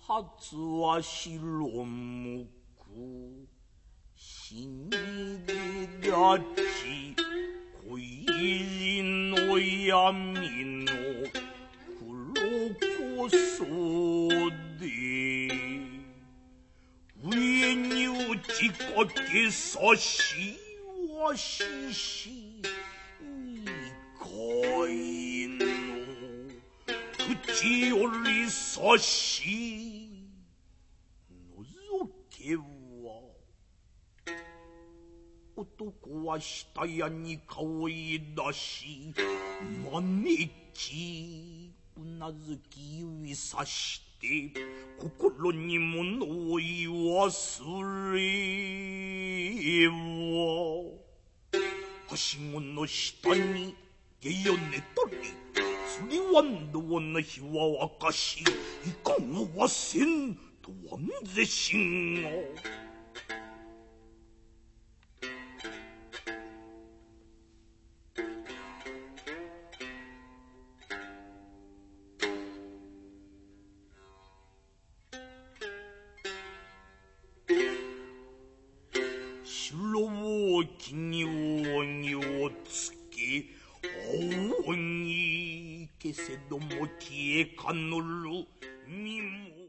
初は白むく死にで立ち恋路の闇の黒こそで上に打ちかけさしわしし二階の口よりさし覗けは男は下屋に顔い出し招きうなずき指さして心に物を言わすれははしごの下に下よ寝たり釣り碗道の日は明かしいかがはせんとわんぜしが白を木に扇をつけ仰ぎけせども消えかぬる身も